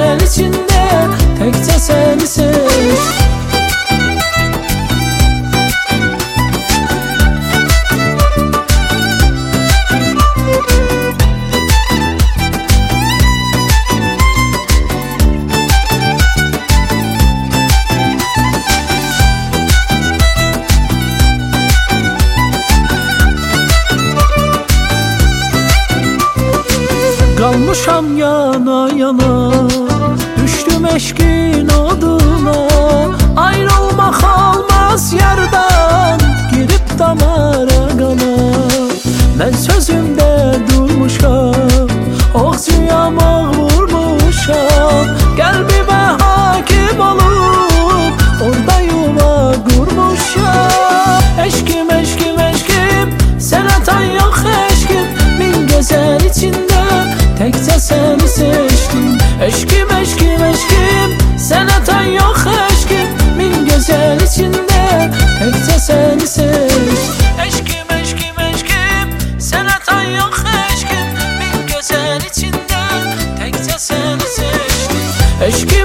güzel içinde tekçe seni seçtim. Kalmışam yana yana, düştüm eşkin oduna. Ayrılmak olmaz yerden, girip damara kana. Ben sözümde durmuşam, oxcuyam ağ vurmuşam. Kalbime hakim olup, orada yuva kurmuşam. Eşkim, eşkim, eşkim, sana tan yok eşkim. Min güzel içinde tekçe seni seçtim. Eşkim, eşkim, eşkim, sana tan yok eşkim. Min güzel içinde tekçe seni seçtim. Eşkim, eşkim, eşkim, sana tan yok eşkim. Min güzel içinde tekçe seni seçtim. Eşkim,